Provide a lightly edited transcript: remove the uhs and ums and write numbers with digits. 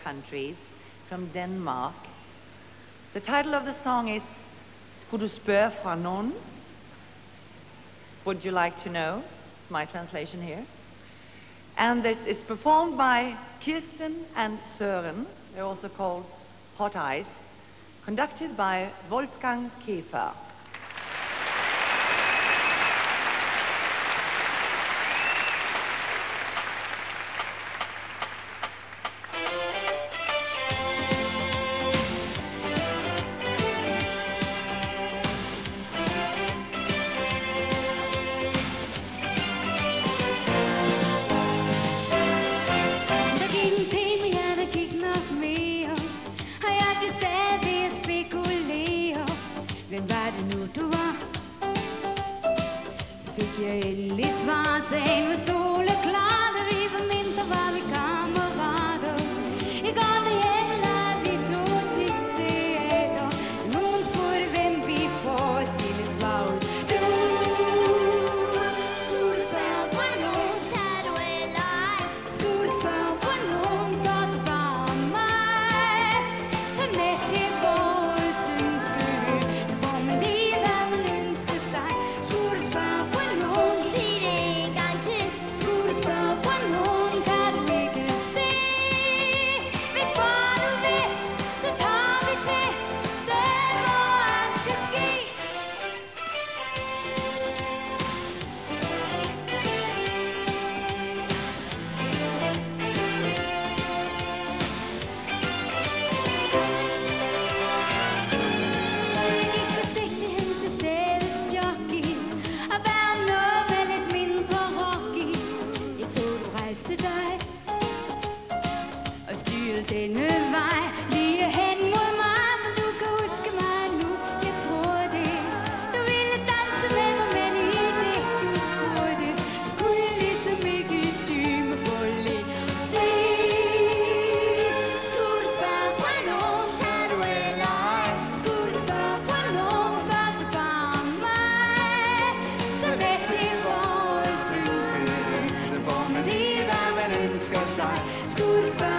countries from Denmark. The title of the song is Skulle du spørge fra nogen? Would you like to know? It's my translation here. And it's performed by Kirsten and Søren. They're also called Hot Eyes. Conducted by Wolfgang Käfer. Hvem var det nu, du var? Så fik jeg endelig svar, sagen var soleklar, da vi var mindre, var vi kammerater. I går derhjemme lavede vi tog til teater. Nogen spurgte, hvem vi forestillede svagl. Du skulle spørge fra nogen, tager du eller ej? Skulle spørge fra nogen, spørg så bare mig. Tag med til vores ønskeby. Og styrede denne vej lige hen mod mig, men du kan huske mig nu, jeg tror det. Du ville danse med mig, men i det du spurgte, så kunne jeg ligesom ikke dyme på lidt. Sig, skulle du spørge fra nogen, tager du eller ej? Skulle du spørge fra nogen, spørg så bare mig. Så med til vores ønske, hvor man lige hvad man ønsker sig. Skulle du spørge